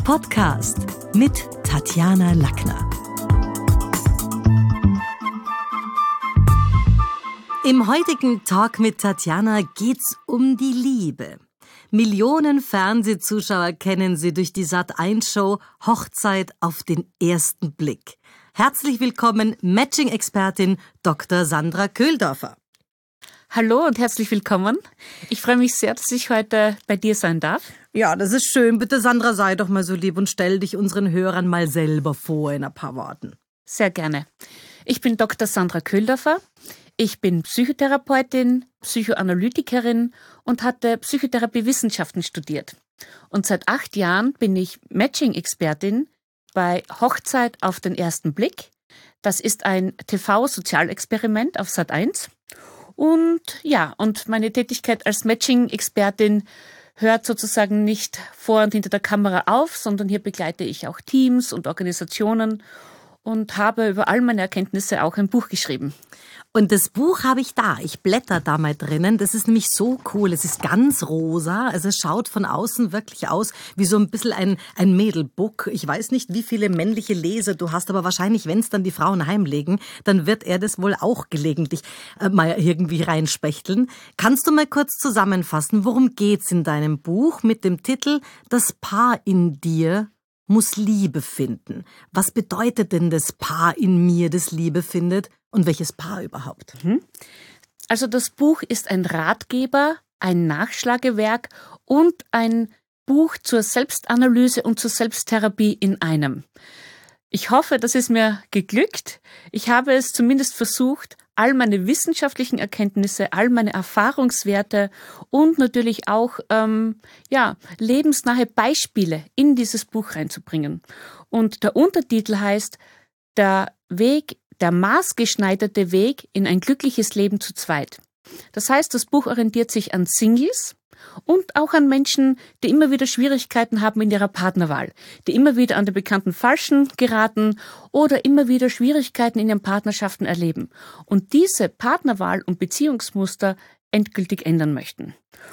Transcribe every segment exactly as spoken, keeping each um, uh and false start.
Podcast mit Tatjana Lackner. Im heutigen Talk mit Tatjana geht's um die Liebe. Millionen Fernsehzuschauer kennen sie durch die Sat eins Show Hochzeit auf den ersten Blick. Herzlich willkommen, Matching-Expertin Doktor Sandra Köhldorfer. Hallo und herzlich willkommen. Ich freue mich sehr, dass ich heute bei dir sein darf. Ja, das ist schön. Bitte, Sandra, sei doch mal so lieb und stell dich unseren Hörern mal selber vor in ein paar Worten. Sehr gerne. Ich bin Doktor Sandra Köhldorfer. Ich bin Psychotherapeutin, Psychoanalytikerin und hatte Psychotherapiewissenschaften studiert. Und seit acht Jahren bin ich Matching-Expertin bei Hochzeit auf den ersten Blick. Das ist ein T V-Sozialexperiment auf Sat eins. Und ja, und meine Tätigkeit als Matching-Expertin hört sozusagen nicht vor und hinter der Kamera auf, sondern hier begleite ich auch Teams und Organisationen und habe über all meine Erkenntnisse auch ein Buch geschrieben. Und das Buch habe ich da. Ich blätter da mal drinnen. Das ist nämlich so cool. Es ist ganz rosa. Also es schaut von außen wirklich aus wie so ein bisschen ein, ein Mädelbook. Ich weiß nicht, wie viele männliche Leser du hast, aber wahrscheinlich, wenn es dann die Frauen heimlegen, dann wird er das wohl auch gelegentlich äh, mal irgendwie reinspechteln. Kannst du mal kurz zusammenfassen, worum geht's in deinem Buch mit dem Titel Das Paar in dir muss Liebe finden? Was bedeutet denn das Paar in mir, das Liebe findet? Und welches Paar überhaupt? Also das Buch ist ein Ratgeber, ein Nachschlagewerk und ein Buch zur Selbstanalyse und zur Selbsttherapie in einem. Ich hoffe, das ist mir geglückt. Ich habe es zumindest versucht, all meine wissenschaftlichen Erkenntnisse, all meine Erfahrungswerte und natürlich auch ähm, ja, lebensnahe Beispiele in dieses Buch reinzubringen. Und der Untertitel heißt Der Weg Der maßgeschneiderte Weg in ein glückliches Leben zu zweit. Das heißt, das Buch orientiert sich an Singles und auch an Menschen, die immer wieder Schwierigkeiten haben in ihrer Partnerwahl, die immer wieder an den bekannten Falschen geraten oder immer wieder Schwierigkeiten in ihren Partnerschaften erleben und diese Partnerwahl und Beziehungsmuster endgültig ändern möchten.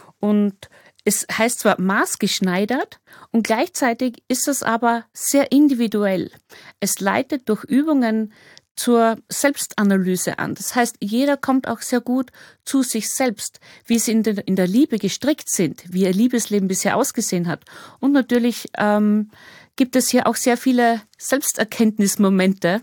Und es heißt zwar maßgeschneidert und gleichzeitig ist es aber sehr individuell. Es leitet durch Übungen zur Selbstanalyse an. Das heißt, jeder kommt auch sehr gut zu sich selbst, wie sie in der, in der Liebe gestrickt sind, wie ihr Liebesleben bisher ausgesehen hat. Und natürlich ähm, gibt es hier auch sehr viele Selbsterkenntnismomente.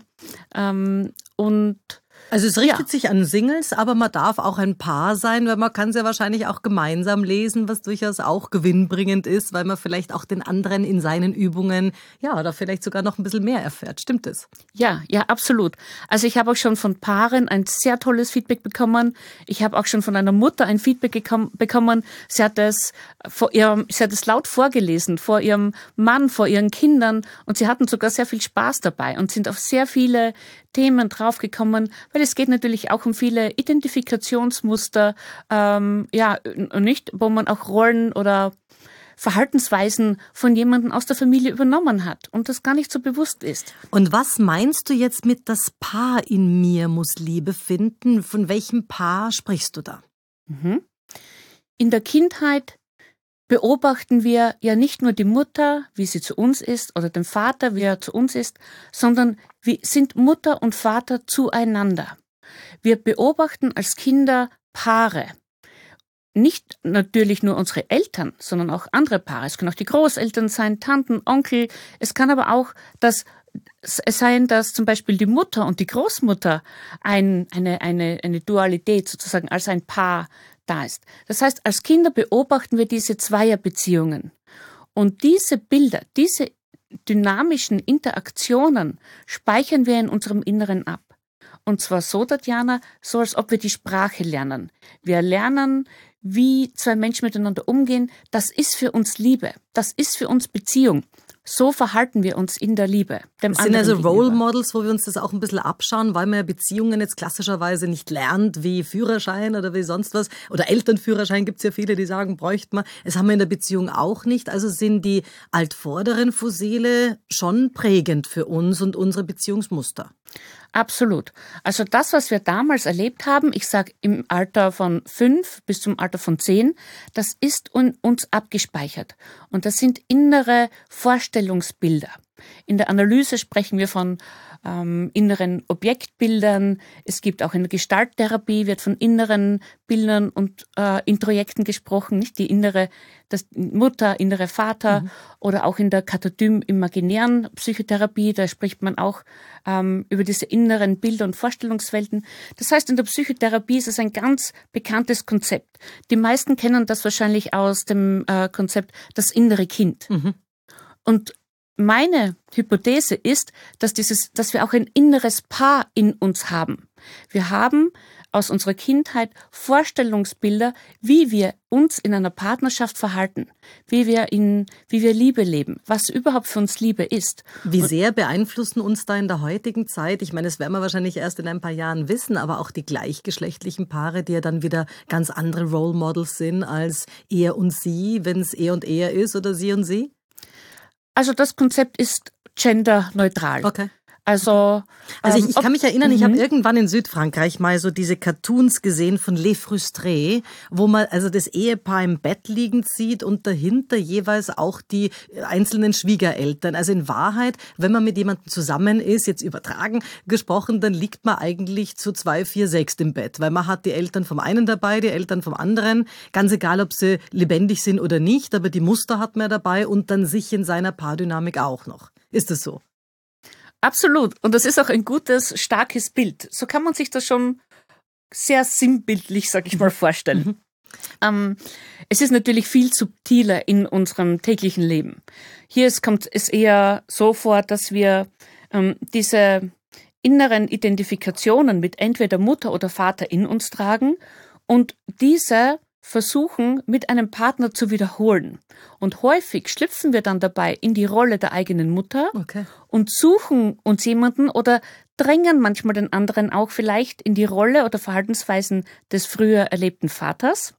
Ähm, und Also es richtet ja. sich an Singles, aber man darf auch ein Paar sein, weil man kann es ja wahrscheinlich auch gemeinsam lesen, was durchaus auch gewinnbringend ist, weil man vielleicht auch den anderen in seinen Übungen, ja, oder vielleicht sogar noch ein bisschen mehr erfährt. Stimmt das? Ja, ja, absolut. Also ich habe auch schon von Paaren ein sehr tolles Feedback bekommen. Ich habe auch schon von einer Mutter ein Feedback gekom- bekommen. Sie hat es vor ihrem, sie hat es laut vorgelesen, vor ihrem Mann, vor ihren Kindern und sie hatten sogar sehr viel Spaß dabei und sind auf sehr viele Themen draufgekommen, weil es geht natürlich auch um viele Identifikationsmuster, ähm, ja, nicht, wo man auch Rollen oder Verhaltensweisen von jemandem aus der Familie übernommen hat und das gar nicht so bewusst ist. Und was meinst du jetzt mit das Paar in mir muss Liebe finden? Von welchem Paar sprichst du da? Mhm. In der Kindheit beobachten wir ja nicht nur die Mutter, wie sie zu uns ist, oder den Vater, wie er zu uns ist, sondern wie sind Mutter und Vater zueinander. Wir beobachten als Kinder Paare. Nicht natürlich nur unsere Eltern, sondern auch andere Paare. Es können auch die Großeltern sein, Tanten, Onkel. Es kann aber auch das sein, dass zum Beispiel die Mutter und die Großmutter ein, eine, eine, eine Dualität sozusagen als ein Paar da ist. Das heißt, als Kinder beobachten wir diese Zweierbeziehungen. Und diese Bilder, diese dynamischen Interaktionen speichern wir in unserem Inneren ab. Und zwar so, Tatjana, so als ob wir die Sprache lernen. Wir lernen, wie zwei Menschen miteinander umgehen. Das ist für uns Liebe. Das ist für uns Beziehung. So verhalten wir uns in der Liebe. Das sind also Role Models, wo wir uns das auch ein bisschen abschauen, weil man ja Beziehungen jetzt klassischerweise nicht lernt, wie Führerschein oder wie sonst was. Oder Elternführerschein gibt es ja viele, die sagen, bräuchte man. Das haben wir in der Beziehung auch nicht. Also sind die altvorderen Fossile schon prägend für uns und unsere Beziehungsmuster. Absolut. Also das, was wir damals erlebt haben, ich sage im Alter von fünf bis zum Alter von zehn, das ist in uns abgespeichert. Und das sind innere Vorstellungsbilder. In der Analyse sprechen wir von ähm, inneren Objektbildern. Es gibt auch in der Gestalttherapie, wird von inneren Bildern und äh, Introjekten gesprochen, nicht die innere das Mutter, innere Vater, mhm. oder auch in der Katadym-imaginären Psychotherapie, da spricht man auch ähm, über diese inneren Bilder und Vorstellungswelten. Das heißt, in der Psychotherapie ist es ein ganz bekanntes Konzept. Die meisten kennen das wahrscheinlich aus dem äh, Konzept das innere Kind. Mhm. Und meine Hypothese ist, dass dieses, dass wir auch ein inneres Paar in uns haben. Wir haben aus unserer Kindheit Vorstellungsbilder, wie wir uns in einer Partnerschaft verhalten, wie wir in, wie wir Liebe leben, was überhaupt für uns Liebe ist. Wie sehr beeinflussen uns da in der heutigen Zeit? Ich meine, das werden wir wahrscheinlich erst in ein paar Jahren wissen, aber auch die gleichgeschlechtlichen Paare, die ja dann wieder ganz andere Role Models sind als er und sie, wenn es er und er ist oder sie und sie? Also das Konzept ist genderneutral. Okay. Also, also ich, ähm, ich kann mich erinnern, ich habe irgendwann in Südfrankreich mal so diese Cartoons gesehen von Les Frustrés, wo man also das Ehepaar im Bett liegend sieht und dahinter jeweils auch die einzelnen Schwiegereltern. Also in Wahrheit, wenn man mit jemandem zusammen ist, jetzt übertragen gesprochen, dann liegt man eigentlich zu zwei, vier, sechs im Bett, weil man hat die Eltern vom einen dabei, die Eltern vom anderen, ganz egal, ob sie lebendig sind oder nicht, aber die Muster hat man dabei und dann sich in seiner Paardynamik auch noch. Ist das so? Absolut. Und das ist auch ein gutes, starkes Bild. So kann man sich das schon sehr sinnbildlich, sag ich mal, vorstellen. Mhm. Ähm, es ist natürlich viel subtiler in unserem täglichen Leben. Hier ist, kommt es eher so vor, dass wir ähm, diese inneren Identifikationen mit entweder Mutter oder Vater in uns tragen und diese versuchen, mit einem Partner zu wiederholen. Und häufig schlüpfen wir dann dabei in die Rolle der eigenen Mutter, okay, und suchen uns jemanden oder drängen manchmal den anderen auch vielleicht in die Rolle oder Verhaltensweisen des früher erlebten Vaters.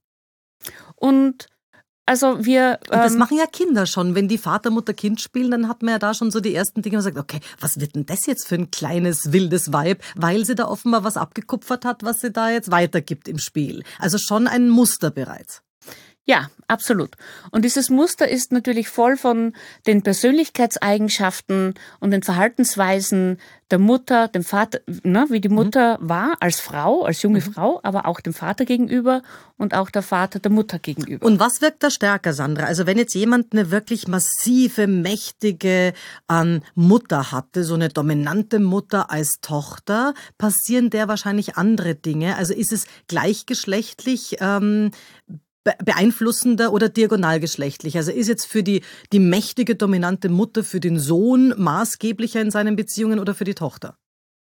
Und also wir... Und das ähm, machen ja Kinder schon. Wenn die Vater, Mutter, Kind spielen, dann hat man ja da schon so die ersten Dinge, man sagt, okay, was wird denn das jetzt für ein kleines, wildes Weib, weil sie da offenbar was abgekupfert hat, was sie da jetzt weitergibt im Spiel. Also schon ein Muster bereits. Ja, absolut. Und dieses Muster ist natürlich voll von den Persönlichkeitseigenschaften und den Verhaltensweisen der Mutter, dem Vater, ne, wie die Mutter mhm. war als Frau, als junge mhm. Frau, aber auch dem Vater gegenüber und auch der Vater der Mutter gegenüber. Und was wirkt da stärker, Sandra? Also wenn jetzt jemand eine wirklich massive, mächtige ähm, Mutter hatte, so eine dominante Mutter als Tochter, passieren der wahrscheinlich andere Dinge. Also ist es gleichgeschlechtlich ähm, beeinflussender oder diagonalgeschlechtlich? Also ist jetzt für die, die mächtige, dominante Mutter für den Sohn maßgeblicher in seinen Beziehungen oder für die Tochter?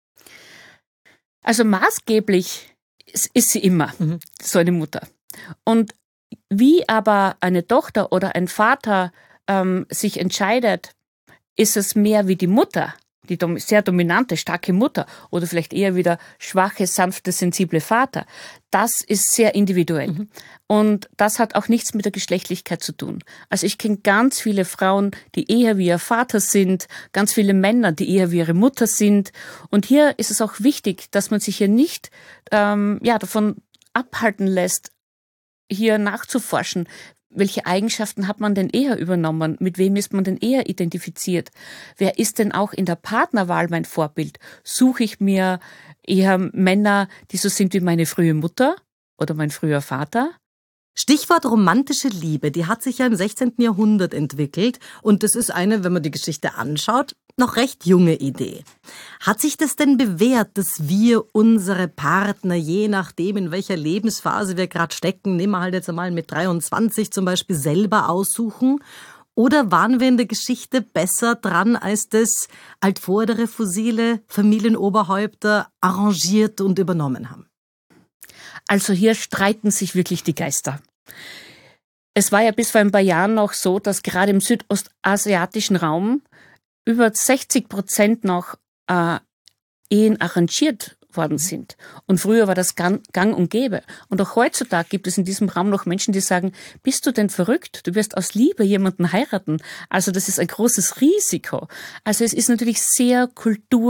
Also maßgeblich ist, ist sie immer, mhm. so eine Mutter. Und wie aber eine Tochter oder ein Vater ähm, sich entscheidet, ist es mehr wie die Mutter, die sehr dominante, starke Mutter oder vielleicht eher wieder schwache, sanfte, sensible Vater. Das ist sehr individuell. Mhm. Und das hat auch nichts mit der Geschlechtlichkeit zu tun. Also ich kenne ganz viele Frauen, die eher wie ihr Vater sind, ganz viele Männer, die eher wie ihre Mutter sind. Und hier ist es auch wichtig, dass man sich hier nicht ähm, ja, davon abhalten lässt, hier nachzuforschen. Welche Eigenschaften hat man denn eher übernommen? Mit wem ist man denn eher identifiziert? Wer ist denn auch in der Partnerwahl mein Vorbild? Suche ich mir eher Männer, die so sind wie meine frühe Mutter oder mein früher Vater? Stichwort romantische Liebe, die hat sich ja im sechzehnten Jahrhundert entwickelt und das ist eine, wenn man die Geschichte anschaut, noch recht junge Idee. Hat sich das denn bewährt, dass wir unsere Partner, je nachdem in welcher Lebensphase wir gerade stecken, nehmen wir halt jetzt einmal mit dreiundzwanzig zum Beispiel, selber aussuchen? Oder waren wir in der Geschichte besser dran, als das altvordere fossile Familienoberhäupter arrangiert und übernommen haben? Also hier streiten sich wirklich die Geister. Es war ja bis vor ein paar Jahren noch so, dass gerade im südostasiatischen Raum über sechzig Prozent noch äh, Ehen arrangiert worden sind. Und früher war das gang, gang und gäbe. Und auch heutzutage gibt es in diesem Raum noch Menschen, die sagen, bist du denn verrückt? Du wirst aus Liebe jemanden heiraten. Also das ist ein großes Risiko. Also es ist natürlich sehr kultur-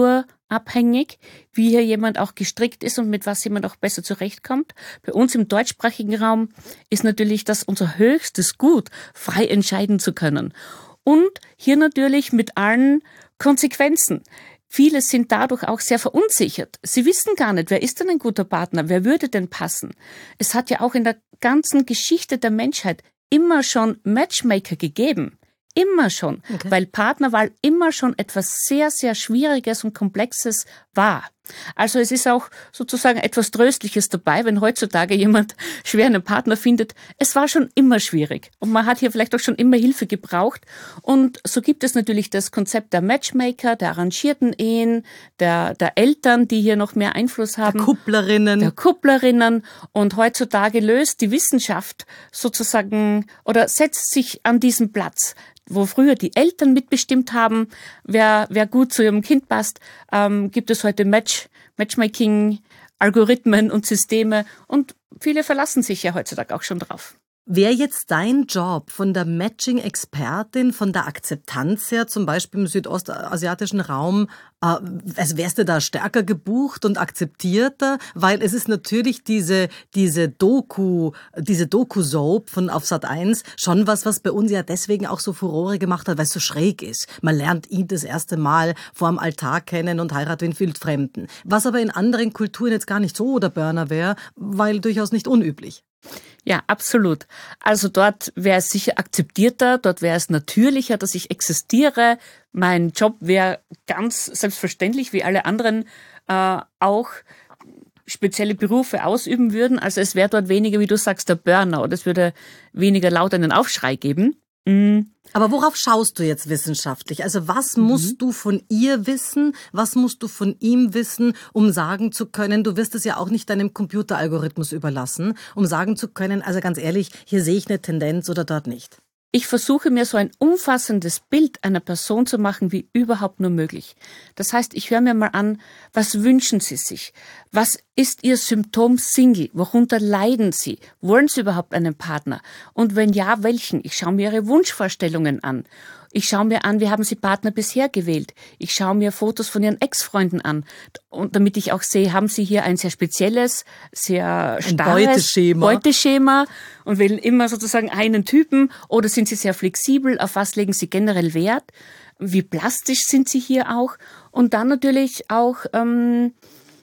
abhängig, wie hier jemand auch gestrickt ist und mit was jemand auch besser zurechtkommt. Bei uns im deutschsprachigen Raum ist natürlich das unser höchstes Gut, frei entscheiden zu können. Und hier natürlich mit allen Konsequenzen. Viele sind dadurch auch sehr verunsichert. Sie wissen gar nicht, wer ist denn ein guter Partner, wer würde denn passen. Es hat ja auch in der ganzen Geschichte der Menschheit immer schon Matchmaker gegeben. Immer schon, okay. Weil Partnerwahl immer schon etwas sehr, sehr Schwieriges und Komplexes war. Also es ist auch sozusagen etwas Tröstliches dabei, wenn heutzutage jemand schwer einen Partner findet. Es war schon immer schwierig und man hat hier vielleicht auch schon immer Hilfe gebraucht. Und so gibt es natürlich das Konzept der Matchmaker, der arrangierten Ehen, der, der Eltern, die hier noch mehr Einfluss haben. Der Kupplerinnen. Der Kupplerinnen. Und heutzutage löst die Wissenschaft sozusagen oder setzt sich an diesen Platz, wo früher die Eltern mitbestimmt haben, wer, wer gut zu ihrem Kind passt, ähm, gibt es heute Match, Matchmaking, Algorithmen und Systeme und viele verlassen sich ja heutzutage auch schon drauf. Wäre jetzt dein Job von der Matching-Expertin, von der Akzeptanz her, zum Beispiel im südostasiatischen Raum, äh, also wärst du da stärker gebucht und akzeptierter? Weil es ist natürlich diese, diese Doku, diese Doku-Soap von auf Sat eins schon was, was bei uns ja deswegen auch so Furore gemacht hat, weil es so schräg ist. Man lernt ihn das erste Mal vor dem Altar kennen und heiratet ihn Wildfremden. Was aber in anderen Kulturen jetzt gar nicht so der Burner wäre, weil durchaus nicht unüblich. Ja, absolut. Also dort wäre es sicher akzeptierter, dort wäre es natürlicher, dass ich existiere. Mein Job wäre ganz selbstverständlich, wie alle anderen äh, auch spezielle Berufe ausüben würden. Also es wäre dort weniger, wie du sagst, der Burner oder es würde weniger laut einen Aufschrei geben. Mhm. Aber worauf schaust du jetzt wissenschaftlich? Also was musst mhm. du von ihr wissen? Was musst du von ihm wissen, um sagen zu können, du wirst es ja auch nicht deinem Computeralgorithmus überlassen, um sagen zu können, also ganz ehrlich, hier sehe ich eine Tendenz oder dort nicht. Ich versuche mir so ein umfassendes Bild einer Person zu machen, wie überhaupt nur möglich. Das heißt, ich höre mir mal an, was wünschen Sie sich? Was ist Ihr Symptom Single? Worunter leiden Sie? Wollen Sie überhaupt einen Partner? Und wenn ja, welchen? Ich schaue mir Ihre Wunschvorstellungen an. Ich schaue mir an, wie haben Sie Partner bisher gewählt? Ich schaue mir Fotos von Ihren Ex-Freunden an. Und damit ich auch sehe, haben Sie hier ein sehr spezielles, sehr starres Beuteschema. Beuteschema und wählen immer sozusagen einen Typen? Oder sind Sie sehr flexibel? Auf was legen Sie generell Wert? Wie plastisch sind Sie hier auch? Und dann natürlich auch, ähm,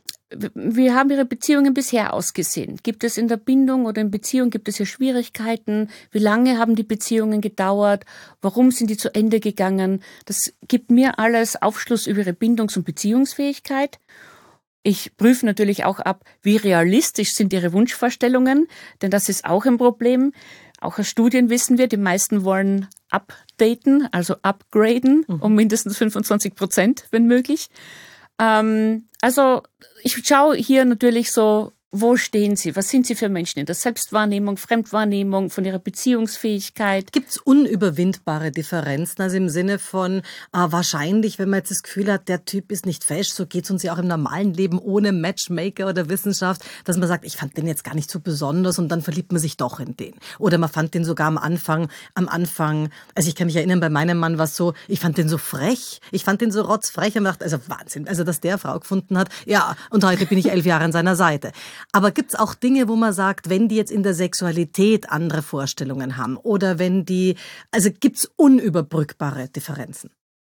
wie haben Ihre Beziehungen bisher ausgesehen? Gibt es in der Bindung oder in Beziehung, gibt es hier Schwierigkeiten? Wie lange haben die Beziehungen gedauert? Warum sind die zu Ende gegangen? Das gibt mir alles Aufschluss über Ihre Bindungs- und Beziehungsfähigkeit. Ich prüfe natürlich auch ab, wie realistisch sind Ihre Wunschvorstellungen, denn das ist auch ein Problem. Auch aus Studien wissen wir, die meisten wollen updaten, also upgraden, mhm. um mindestens fünfundzwanzig Prozent, wenn möglich. Ähm, also ich schaue hier natürlich so, wo stehen Sie? Was sind Sie für Menschen in der Selbstwahrnehmung, Fremdwahrnehmung, von Ihrer Beziehungsfähigkeit? Gibt es unüberwindbare Differenzen? Also im Sinne von, äh, wahrscheinlich, wenn man jetzt das Gefühl hat, der Typ ist nicht fesch, so geht es uns ja auch im normalen Leben ohne Matchmaker oder Wissenschaft, dass man sagt, ich fand den jetzt gar nicht so besonders und dann verliebt man sich doch in den. Oder man fand den sogar am Anfang, am Anfang, also ich kann mich erinnern, bei meinem Mann war es so, ich fand den so frech, ich fand den so rotzfrech und dachte, also Wahnsinn, also dass der Frau gefunden hat, ja, und heute bin ich elf Jahre an seiner Seite. Aber gibt's auch Dinge, wo man sagt, wenn die jetzt in der Sexualität andere Vorstellungen haben oder wenn die, also gibt's unüberbrückbare Differenzen?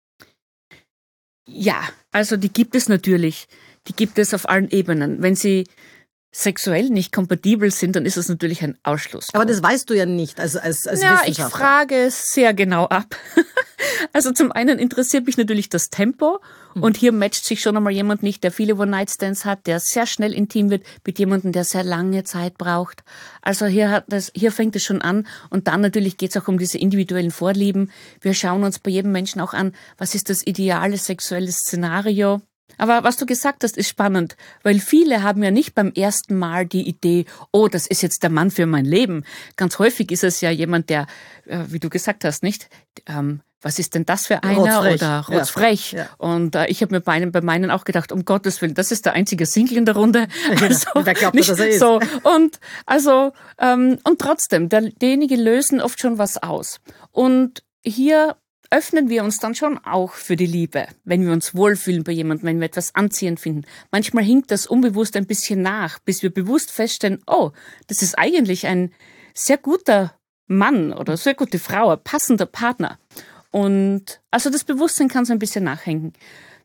Ja, also die gibt es natürlich. Die gibt es auf allen Ebenen. Wenn sie sexuell nicht kompatibel sind, dann ist es natürlich ein Ausschluss. Aber das weißt du ja nicht als, als, als ja, Wissenschaftler. Ich frage es sehr genau ab. Also zum einen interessiert mich natürlich das Tempo und hier matcht sich schon einmal jemand nicht, der viele One-Night-Stands hat, der sehr schnell intim wird, mit jemandem, der sehr lange Zeit braucht. Also hier hat das, hier fängt es schon an und dann natürlich geht es auch um diese individuellen Vorlieben. Wir schauen uns bei jedem Menschen auch an, was ist das ideale sexuelle Szenario. Aber was du gesagt hast, ist spannend, weil viele haben ja nicht beim ersten Mal die Idee, oh, das ist jetzt der Mann für mein Leben. Ganz häufig ist es ja jemand, der, wie du gesagt hast, nicht, ähm, was ist denn das für einer? Rotzfrech. Oder rotzfrech. Ja. Ja. Und äh, ich habe mir bei, einem, bei meinen auch gedacht, um Gottes Willen, das ist der einzige Single in der Runde. Also, wer glaubt, dass er ist? So. Und, also, ähm, und trotzdem, der, derjenige lösen oft schon was aus. Und hier öffnen wir uns dann schon auch für die Liebe, wenn wir uns wohlfühlen bei jemandem, wenn wir etwas anziehend finden. Manchmal hinkt das unbewusst ein bisschen nach, bis wir bewusst feststellen, oh, das ist eigentlich ein sehr guter Mann oder sehr gute Frau, ein passender Partner. Und also das Bewusstsein kann so ein bisschen nachhängen.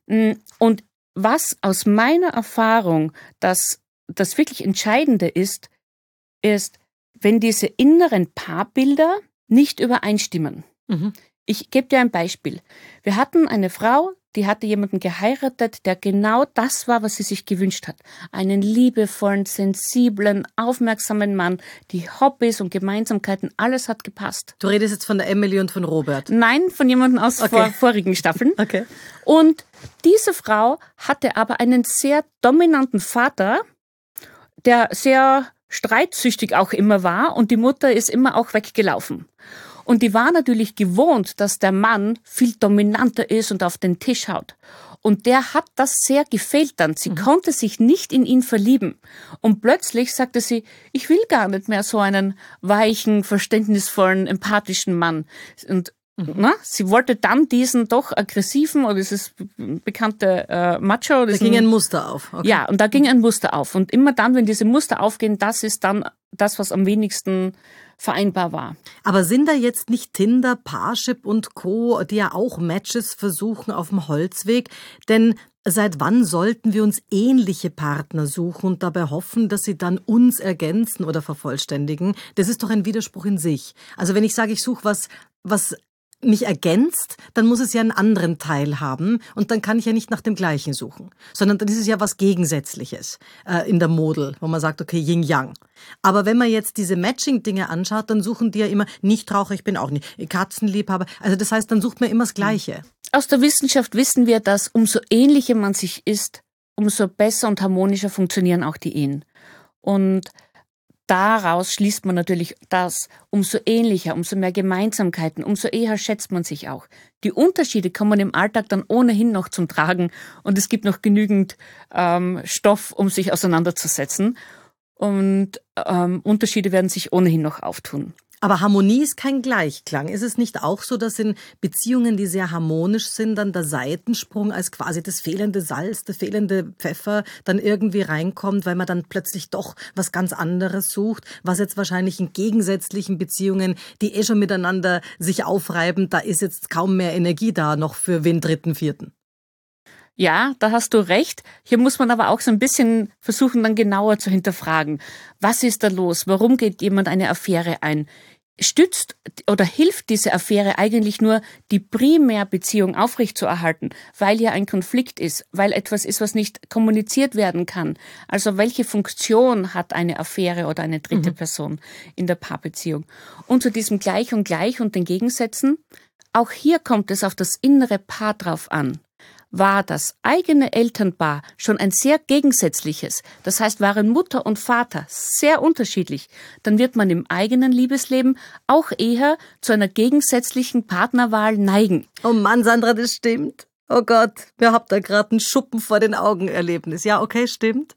Und was aus meiner Erfahrung das, das wirklich Entscheidende ist, ist, wenn diese inneren Paarbilder nicht übereinstimmen. Mhm. Ich gebe dir ein Beispiel. Wir hatten eine Frau, die hatte jemanden geheiratet, der genau das war, was sie sich gewünscht hat. Einen liebevollen, sensiblen, aufmerksamen Mann, die Hobbys und Gemeinsamkeiten, alles hat gepasst. Du redest jetzt von der Emily und von Robert? Nein, von jemandem aus okay. vor, vorigen Staffeln. Okay. Und diese Frau hatte aber einen sehr dominanten Vater, der sehr streitsüchtig auch immer war und die Mutter ist immer auch weggelaufen. Und die war natürlich gewohnt, dass der Mann viel dominanter ist und auf den Tisch haut. Und der hat das sehr gefehlt dann. Sie mhm. konnte sich nicht in ihn verlieben. Und plötzlich sagte sie, ich will gar nicht mehr so einen weichen, verständnisvollen, empathischen Mann. Und mhm. na, sie wollte dann diesen doch aggressiven oder dieses bekannte äh, Macho. Da ging ein Muster auf. Okay. Ja, und da ging ein Muster auf. Und immer dann, wenn diese Muster aufgehen, das ist dann das, was am wenigsten vereinbar war. Aber sind da jetzt nicht Tinder, Parship und Co., die ja auch Matches versuchen auf dem Holzweg? Denn seit wann sollten wir uns ähnliche Partner suchen und dabei hoffen, dass sie dann uns ergänzen oder vervollständigen? Das ist doch ein Widerspruch in sich. Also wenn ich sage, ich suche was, was mich ergänzt, dann muss es ja einen anderen Teil haben und dann kann ich ja nicht nach dem Gleichen suchen, sondern dann ist es ja was Gegensätzliches äh, in der Model, wo man sagt, okay, Yin-Yang. Aber wenn man jetzt diese Matching-Dinge anschaut, dann suchen die ja immer, Nichtraucher, ich bin auch nicht, Katzenliebhaber, also das heißt, dann sucht man immer das Gleiche. Aus der Wissenschaft wissen wir, dass umso ähnlicher man sich ist, umso besser und harmonischer funktionieren auch die Ehen. Und daraus schließt man natürlich das, umso ähnlicher, umso mehr Gemeinsamkeiten, umso eher schätzt man sich auch. Die Unterschiede kommen im Alltag dann ohnehin noch zum Tragen und es gibt noch genügend ähm, Stoff, um sich auseinanderzusetzen und ähm, Unterschiede werden sich ohnehin noch auftun. Aber Harmonie ist kein Gleichklang. Ist es nicht auch so, dass in Beziehungen, die sehr harmonisch sind, dann der Seitensprung als quasi das fehlende Salz, der fehlende Pfeffer dann irgendwie reinkommt, weil man dann plötzlich doch was ganz anderes sucht, was jetzt wahrscheinlich in gegensätzlichen Beziehungen, die eh schon miteinander sich aufreiben, da ist jetzt kaum mehr Energie da noch für wen dritten, vierten. Ja, da hast du recht. Hier muss man aber auch so ein bisschen versuchen, dann genauer zu hinterfragen. Was ist da los? Warum geht jemand eine Affäre ein? Stützt oder hilft diese Affäre eigentlich nur, die Primärbeziehung aufrechtzuerhalten, weil hier ein Konflikt ist, weil etwas ist, was nicht kommuniziert werden kann? Also welche Funktion hat eine Affäre oder eine dritte mhm. Person in der Paarbeziehung? Und zu diesem Gleich und Gleich und den Gegensätzen, auch hier kommt es auf das innere Paar drauf an. War das eigene Elternpaar schon ein sehr gegensätzliches, das heißt, waren Mutter und Vater sehr unterschiedlich, dann wird man im eigenen Liebesleben auch eher zu einer gegensätzlichen Partnerwahl neigen. Oh Mann, Sandra, das stimmt. Oh Gott, wir habt da gerade einen Schuppen vor den Augen Erlebnis. Ja, okay, stimmt.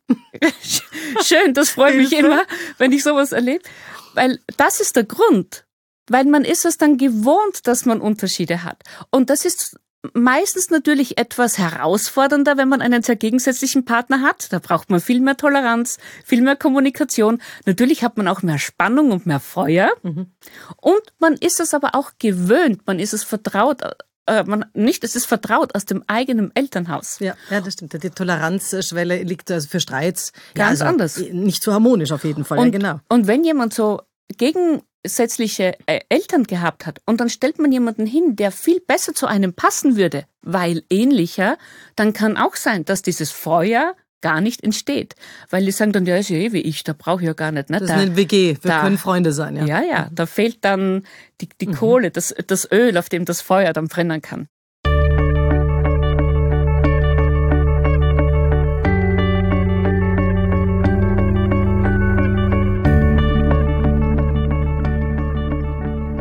Schön, das freut mich immer, wenn ich sowas erlebe, weil das ist der Grund, weil man ist es dann gewohnt, dass man Unterschiede hat und das ist meistens natürlich etwas herausfordernder, wenn man einen sehr gegensätzlichen Partner hat. Da braucht man viel mehr Toleranz, viel mehr Kommunikation. Natürlich hat man auch mehr Spannung und mehr Feuer. Mhm. Und man ist es aber auch gewöhnt, man ist es vertraut. Äh, man, nicht, es ist vertraut aus dem eigenen Elternhaus. Ja, ja, das stimmt. Die Toleranzschwelle liegt also für Streits ganz ja, also anders. Nicht so harmonisch auf jeden Fall. Und, ja, genau. Und wenn jemand so gegen gegensätzliche Eltern gehabt hat und dann stellt man jemanden hin, der viel besser zu einem passen würde, weil ähnlicher, dann kann auch sein, dass dieses Feuer gar nicht entsteht. Weil die sagen dann, ja, ist ja eh wie ich, da brauche ich ja gar nicht. Ne? Das da, ist eine W G, wir da, können Freunde sein. Ja, ja, ja, da fehlt dann die, die mhm. Kohle, das, das Öl, auf dem das Feuer dann brennen kann.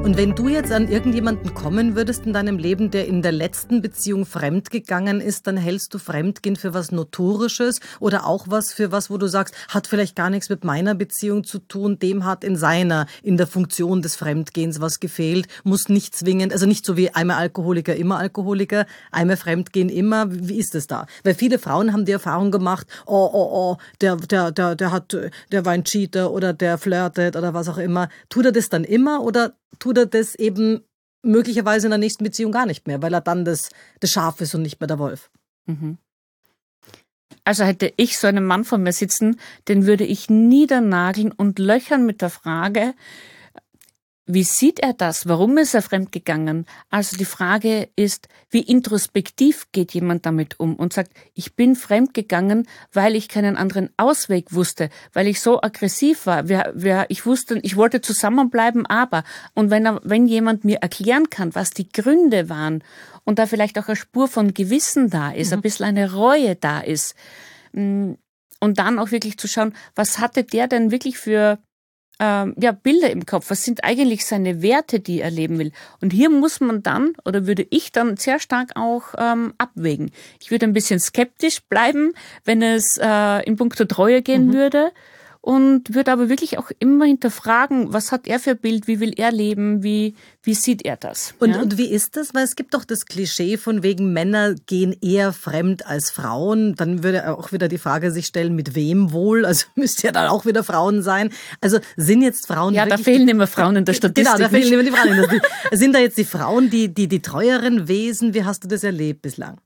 Und wenn du jetzt an irgendjemanden kommen würdest in deinem Leben, der in der letzten Beziehung fremdgegangen ist, dann hältst du Fremdgehen für was Notorisches oder auch was für was, wo du sagst, hat vielleicht gar nichts mit meiner Beziehung zu tun, dem hat in seiner, in der Funktion des Fremdgehens was gefehlt, muss nicht zwingend, also nicht so wie einmal Alkoholiker, immer Alkoholiker, einmal Fremdgehen immer. Wie ist es da? Weil viele Frauen haben die Erfahrung gemacht, oh, oh, oh, der, der, der, der hat, der war ein Cheater oder der flirtet oder was auch immer. Tut er das dann immer oder tut er das eben möglicherweise in der nächsten Beziehung gar nicht mehr, weil er dann das, das Schaf ist und nicht mehr der Wolf? Mhm. Also hätte ich so einen Mann vor mir sitzen, den würde ich niedernageln und löchern mit der Frage, wie sieht er das? Warum ist er fremdgegangen? Also die Frage ist, wie introspektiv geht jemand damit um und sagt, ich bin fremdgegangen, weil ich keinen anderen Ausweg wusste, weil ich so aggressiv war. Wir, wir, ich wusste, ich wollte zusammenbleiben, aber. Und wenn, er, wenn jemand mir erklären kann, was die Gründe waren und da vielleicht auch eine Spur von Gewissen da ist, mhm. ein bisschen eine Reue da ist, und dann auch wirklich zu schauen, was hatte der denn wirklich für Ähm, ja, Bilder im Kopf. Was sind eigentlich seine Werte, die er leben will? Und hier muss man dann, oder würde ich dann sehr stark auch ähm, abwägen. Ich würde ein bisschen skeptisch bleiben, wenn es äh, in puncto Treue gehen mhm. würde. Und würde aber wirklich auch immer hinterfragen, was hat er für Bild, wie will er leben, wie, wie sieht er das? Und, ja? und wie ist das? Weil es gibt doch das Klischee von wegen, Männer gehen eher fremd als Frauen. Dann würde auch wieder die Frage sich stellen, mit wem wohl? Also müsste ja dann auch wieder Frauen sein. Also sind jetzt Frauen Ja, wirklich... da fehlen immer Frauen in der Statistik. Genau, da fehlen immer die Frauen in der Statistik. Sind da jetzt die Frauen die, die, die treueren Wesen? Wie hast du das erlebt bislang?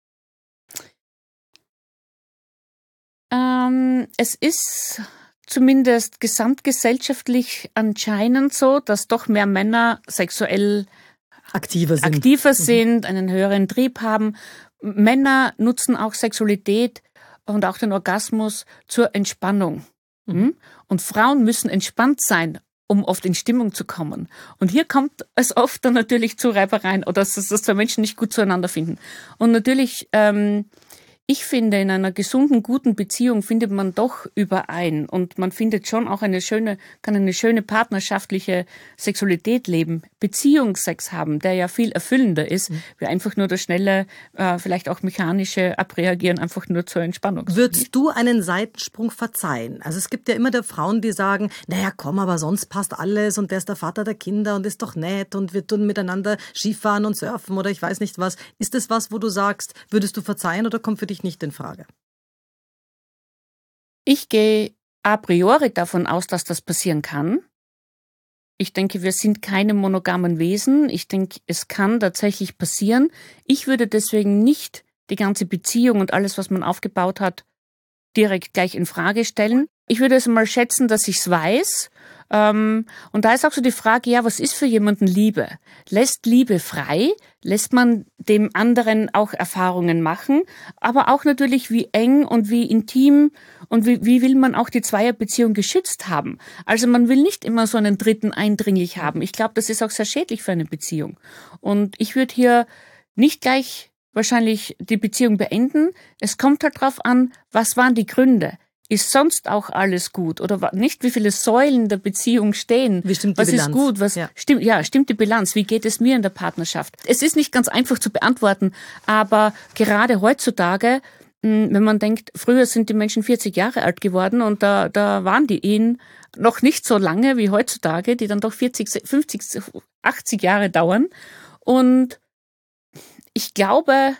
Ähm, es ist... zumindest gesamtgesellschaftlich anscheinend so, dass doch mehr Männer sexuell aktiver sind, aktiver sind, einen höheren Trieb haben. Männer nutzen auch Sexualität und auch den Orgasmus zur Entspannung. Mhm. Und Frauen müssen entspannt sein, um oft in Stimmung zu kommen. Und hier kommt es oft dann natürlich zu Reibereien oder dass, dass zwei Menschen nicht gut zueinander finden. Und natürlich... Ähm, Ich finde, in einer gesunden, guten Beziehung findet man doch überein und man findet schon auch eine schöne, kann eine schöne partnerschaftliche Sexualität leben, Beziehungsex haben, der ja viel erfüllender ist, mhm. wie einfach nur das schnelle, äh, vielleicht auch mechanische Abreagieren, einfach nur zur Entspannung. Würdest du einen Seitensprung verzeihen? Also es gibt ja immer der Frauen, die sagen, naja komm, aber sonst passt alles und der ist der Vater der Kinder und ist doch nett und wir tun miteinander Skifahren und surfen oder ich weiß nicht was. Ist das was, wo du sagst, würdest du verzeihen oder kommt für dich nicht in Frage? Ich gehe a priori davon aus, dass das passieren kann. Ich denke, wir sind keine monogamen Wesen. Ich denke, es kann tatsächlich passieren. Ich würde deswegen nicht die ganze Beziehung und alles, was man aufgebaut hat, direkt gleich in Frage stellen. Ich würde es mal schätzen, dass ich es weiß. Ähm, und da ist auch so die Frage, ja, was ist für jemanden Liebe? Lässt Liebe frei? Lässt man dem anderen auch Erfahrungen machen? Aber auch natürlich, wie eng und wie intim und wie, wie will man auch die Zweierbeziehung geschützt haben? Also man will nicht immer so einen Dritten eindringlich haben. Ich glaube, das ist auch sehr schädlich für eine Beziehung. Und ich würde hier nicht gleich wahrscheinlich die Beziehung beenden. Es kommt halt drauf an, was waren die Gründe? Ist sonst auch alles gut? Oder nicht, wie viele Säulen der Beziehung stehen? Wie stimmt die was Bilanz? ist gut? Was ja. stimmt, ja, stimmt die Bilanz? Wie geht es mir in der Partnerschaft? Es ist nicht ganz einfach zu beantworten, aber gerade heutzutage, wenn man denkt, früher sind die Menschen vierzig Jahre alt geworden und da, da waren die Ehen noch nicht so lange wie heutzutage, die dann doch vierzig, fünfzig, achtzig Jahre dauern. Und ich glaube,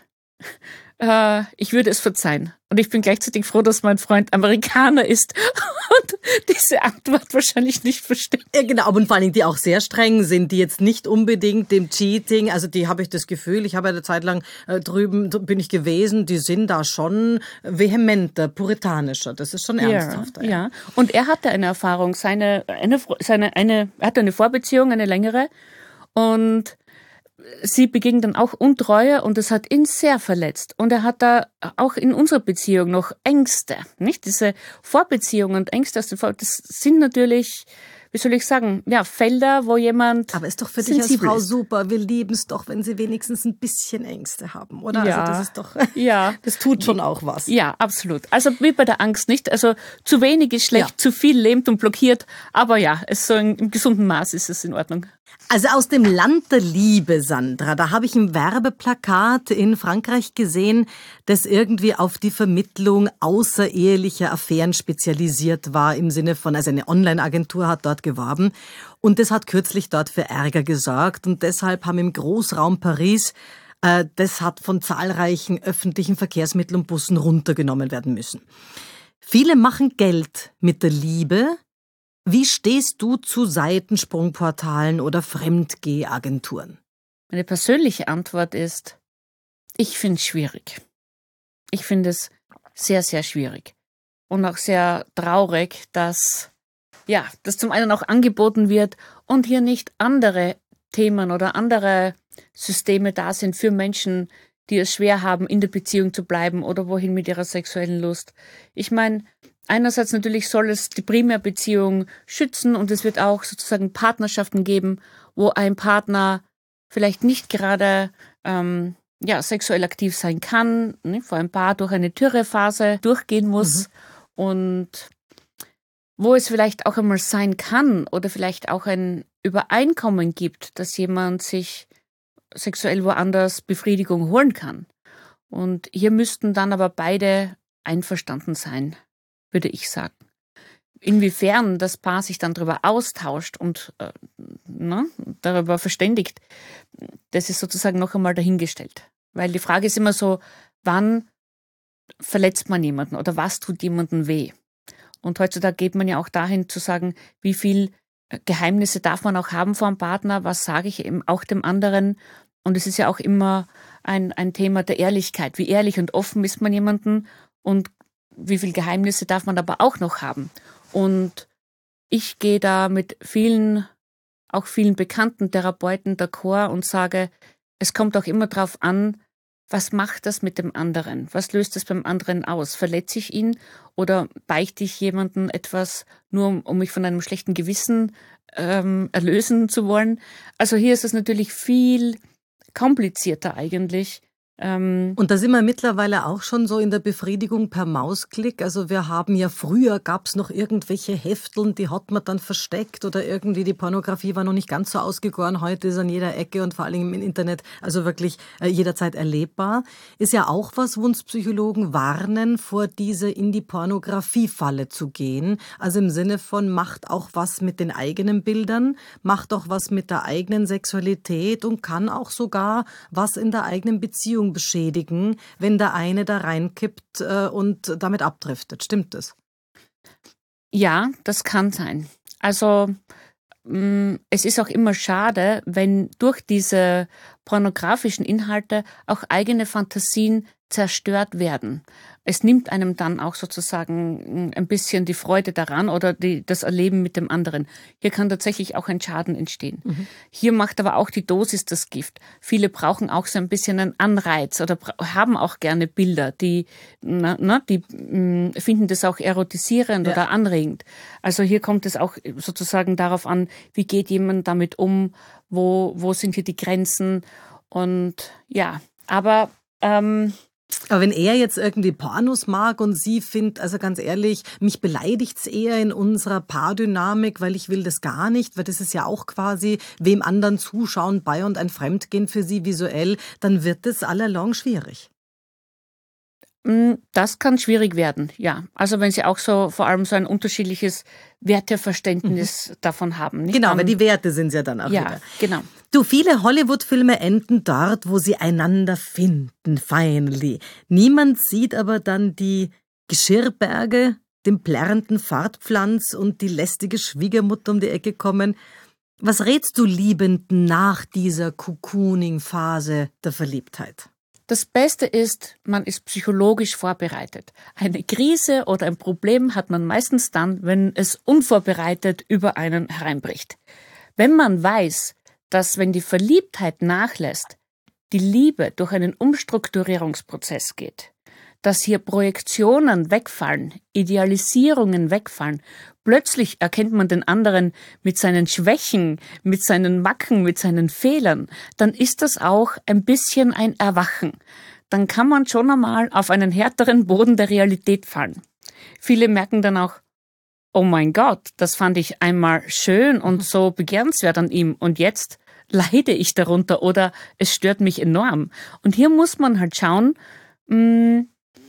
äh, ich würde es verzeihen. Und ich bin gleichzeitig froh, dass mein Freund Amerikaner ist und diese Antwort wahrscheinlich nicht versteht. Ja, genau, und vor allen Dingen, die auch sehr streng sind, die jetzt nicht unbedingt dem Cheating, also die habe ich das Gefühl, ich habe eine Zeit lang äh, drüben, bin ich gewesen, die sind da schon vehementer, puritanischer, das ist schon ernsthafter. Ja, ja. Und er hatte eine Erfahrung, seine, eine, seine, eine, er hatte eine Vorbeziehung, eine längere, und sie beging dann auch Untreue und das hat ihn sehr verletzt. Und er hat da auch in unserer Beziehung noch Ängste, nicht? Diese Vorbeziehungen und Ängste aus dem Vor- das sind natürlich, wie soll ich sagen, ja, Felder, wo jemand Aber ist doch für dich als Frau ist. Super. Wir lieben es doch, wenn sie wenigstens ein bisschen Ängste haben, oder? Ja, also das ist doch, ja. das tut schon auch was. Ja, absolut. Also wie bei der Angst, nicht? Also zu wenig ist schlecht, ja. zu viel lähmt und blockiert. Aber ja, es so im gesunden Maß ist es in Ordnung. Also aus dem Land der Liebe, Sandra, da habe ich ein Werbeplakat in Frankreich gesehen, das irgendwie auf die Vermittlung außerehelicher Affären spezialisiert war, im Sinne von, also eine Online-Agentur hat dort geworben und das hat kürzlich dort für Ärger gesorgt und deshalb haben im Großraum Paris, äh, das hat von zahlreichen öffentlichen Verkehrsmitteln und Bussen runtergenommen werden müssen. Viele machen Geld mit der Liebe. Wie stehst du zu Seitensprungportalen oder Fremdgehagenturen? Meine persönliche Antwort ist, ich finde es schwierig. Ich finde es sehr, sehr schwierig. Und auch sehr traurig, dass, ja, das zum einen auch angeboten wird und hier nicht andere Themen oder andere Systeme da sind für Menschen, die es schwer haben, in der Beziehung zu bleiben oder wohin mit ihrer sexuellen Lust. Ich meine, einerseits natürlich soll es die Primärbeziehung schützen und es wird auch sozusagen Partnerschaften geben, wo ein Partner vielleicht nicht gerade ähm, ja, sexuell aktiv sein kann, ne, wo ein Paar durch eine Dürrephase durchgehen muss mhm. und wo es vielleicht auch einmal sein kann oder vielleicht auch ein Übereinkommen gibt, dass jemand sich sexuell woanders Befriedigung holen kann. Und hier müssten dann aber beide einverstanden sein, würde ich sagen. Inwiefern das Paar sich dann darüber austauscht und äh, ne, darüber verständigt, das ist sozusagen noch einmal dahingestellt. Weil die Frage ist immer so, wann verletzt man jemanden oder was tut jemandem weh? Und heutzutage geht man ja auch dahin zu sagen, wie viel Geheimnisse darf man auch haben vor einem Partner, was sage ich eben auch dem anderen? Und es ist ja auch immer ein, ein Thema der Ehrlichkeit. Wie ehrlich und offen ist man jemanden und wie viele Geheimnisse darf man aber auch noch haben? Und ich gehe da mit vielen, auch vielen bekannten Therapeuten d'accord und sage, es kommt auch immer darauf an, was macht das mit dem anderen? Was löst das beim anderen aus? Verletze ich ihn oder beichte ich jemanden etwas, nur um, um mich von einem schlechten Gewissen ähm, erlösen zu wollen? Also hier ist es natürlich viel komplizierter eigentlich. Und da sind wir mittlerweile auch schon so in der Befriedigung per Mausklick. Also wir haben ja früher, gab es noch irgendwelche Hefteln, die hat man dann versteckt oder irgendwie die Pornografie war noch nicht ganz so ausgegoren. Heute ist an jeder Ecke und vor allem im Internet also wirklich äh, jederzeit erlebbar. Ist ja auch was, wo uns Psychologen warnen, vor diese in die Pornografie-Falle zu gehen. Also im Sinne von, macht auch was mit den eigenen Bildern, macht auch was mit der eigenen Sexualität und kann auch sogar was in der eigenen Beziehung beschädigen, wenn der eine da reinkippt äh, und damit abdriftet. Stimmt das? Ja, das kann sein. Also mh, es ist auch immer schade, wenn durch diese pornografischen Inhalte auch eigene Fantasien zerstört werden. Es nimmt einem dann auch sozusagen ein bisschen die Freude daran oder die, das Erleben mit dem anderen. Hier kann tatsächlich auch ein Schaden entstehen. Mhm. Hier macht aber auch die Dosis das Gift. Viele brauchen auch so ein bisschen einen Anreiz oder haben auch gerne Bilder, die, na, na, die mh, finden das auch erotisierend ja. oder anregend. Also hier kommt es auch sozusagen darauf an, wie geht jemand damit um, wo, wo sind hier die Grenzen und ja, aber ähm, Aber wenn er jetzt irgendwie Pornos mag und sie findet, also ganz ehrlich, mich beleidigt's eher in unserer Paardynamik, weil ich will das gar nicht, weil das ist ja auch quasi wem anderen zuschauen bei und ein Fremdgehen für sie visuell, dann wird das allalong schwierig. Das kann schwierig werden, ja. Also wenn sie auch so vor allem so ein unterschiedliches Werteverständnis mhm. davon haben. Nicht? Genau, Dann, weil die Werte sind ja dann auch ja, wieder. Genau. Du, viele Hollywood-Filme enden dort, wo sie einander finden, finally. Niemand sieht aber dann die Geschirrberge, den plärrenden Fahrtpflanz und die lästige Schwiegermutter um die Ecke kommen. Was rätst du Liebenden nach dieser Cocooning-Phase der Verliebtheit? Das Beste ist, man ist psychologisch vorbereitet. Eine Krise oder ein Problem hat man meistens dann, wenn es unvorbereitet über einen hereinbricht. Wenn man weiß, dass wenn die Verliebtheit nachlässt, die Liebe durch einen Umstrukturierungsprozess geht, dass hier Projektionen wegfallen, Idealisierungen wegfallen. Plötzlich erkennt man den anderen mit seinen Schwächen, mit seinen Macken, mit seinen Fehlern. Dann ist das auch ein bisschen ein Erwachen. Dann kann man schon einmal auf einen härteren Boden der Realität fallen. Viele merken dann auch, oh mein Gott, das fand ich einmal schön und so begehrenswert an ihm und jetzt leide ich darunter oder es stört mich enorm. Und hier muss man halt schauen, mh,